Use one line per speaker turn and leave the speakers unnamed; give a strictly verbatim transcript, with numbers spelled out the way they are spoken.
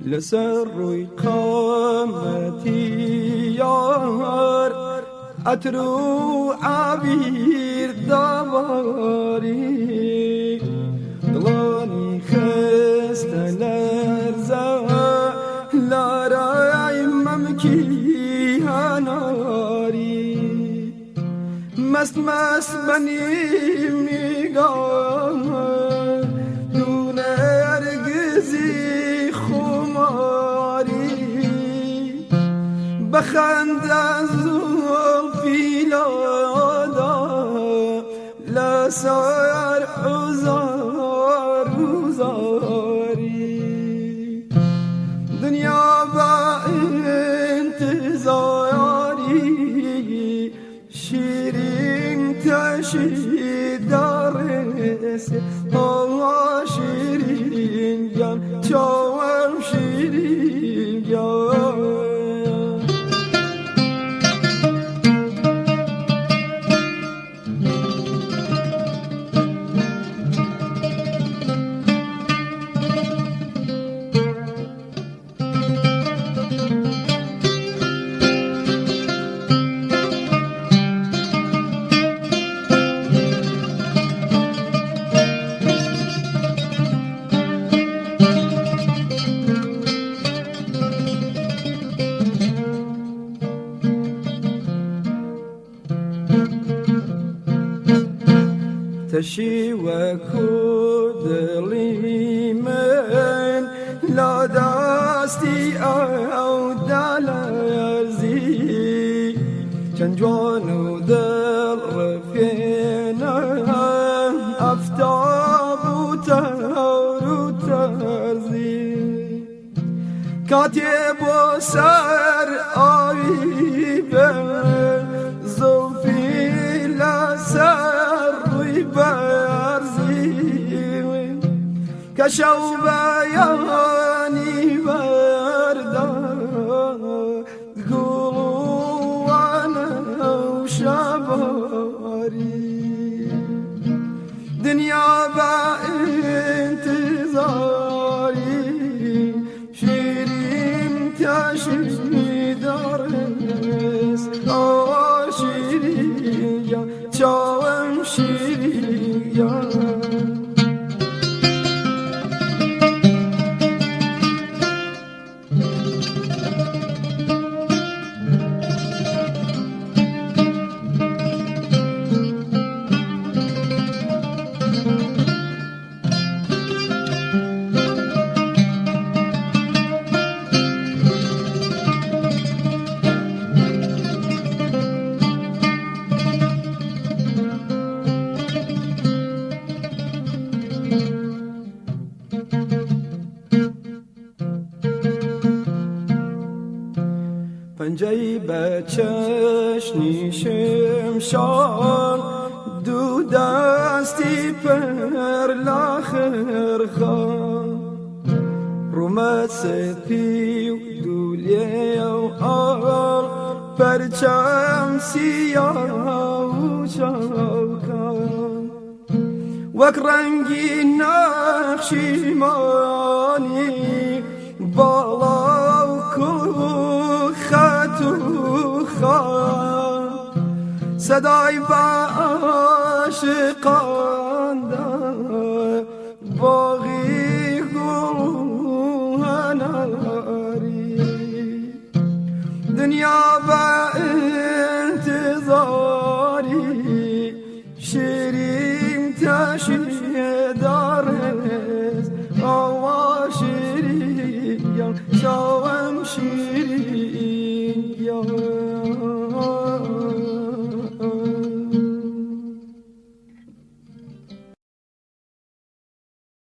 لسر روی قامتی یار اترو عبیر داواری دلانی خسته لرزه لارای ممکی هناری مست مست بنیم نگاه دون ارگزی خماری بخند از زلفی لادا لسر حزار حزاری دنیا با انتظاری شیرین تشی دارس آه شیرین جان چاوم شیرین جان تشي وكودلي من لا داستي أو دلزي جنجوان ودل رفينا أفتاب وتهور وترزي كاتب وسر آيبه زلفي لا سر برزي كشو بياني بردا قولوا أنا وشباري دنيا بانتظاري شيرين تشي دارس آه شيرين يا شاوم شيرين يا پنجهی به چشنی شمشان دو دستی پر لاخر خان رومت سپی و دولی و آل پرچم سیاه و چاکان وک رنگی نقشیمانی بالا و خط و خان صدای با عاشقان باقی گلوهنه